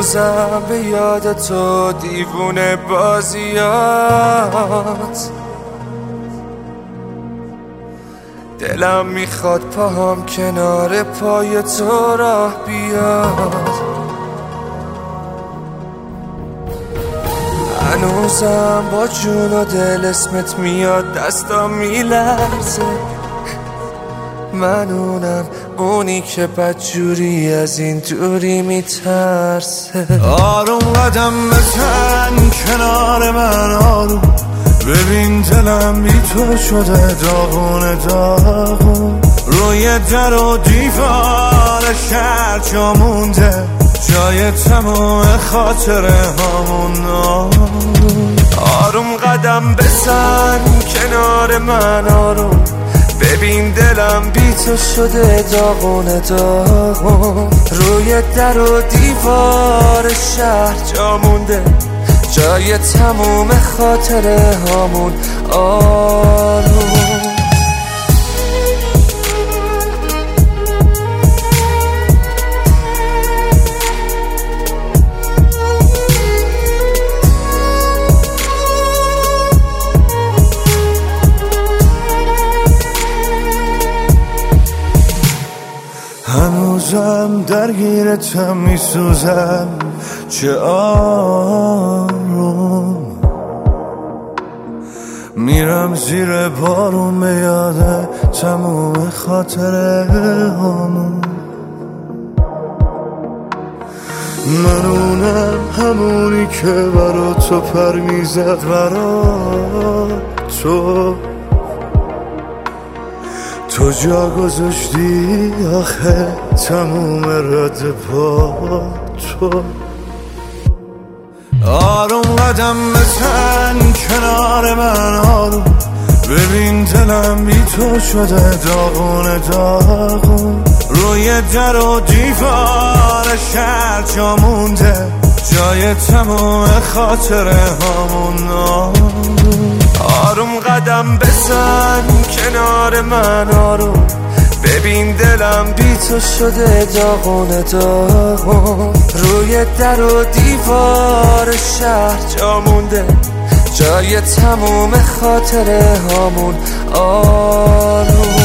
هنوزم به یاد تو دیوونه بازیات. دلم میخواد پاهم کنار پای تو راه بیاد. هنوزم با جون و دل اسمت میاد، دستام میلرزه. من اونی که بدجوری از این دوری میترسه. آروم قدم بزن کنار من، آروم ببین دلم بی تو شده داغون داغون. روی در و دیوار شهر جا مونده، جای تموم خاطره هامون. آروم قدم بزن کنار من، آروم ببین دلم بی تو شده داغون داغون. روی در و دیوار شهر جا مونده، جای تموم خاطره هامون. آروم هنوزم درگیرتم میسوزم، چه آروم میرم زیر بارون به یاد تموم خاطره همون. من همونی که برا تو پر میزد، برا تو جا گذاشتی آخه تموم رد پا تو. آروم قدم بزن کنار من، آروم ببین دلم بی تو شده داغون داغون. روی در و دیوار شهر جا مونده، جای تموم خاطره هامون. آروم قدم بزن کنار من، آروم ببین دلم بی تو شده داغون داغون. روی در و دیوار شهر جا مونده، جای تموم خاطره هامون. آروم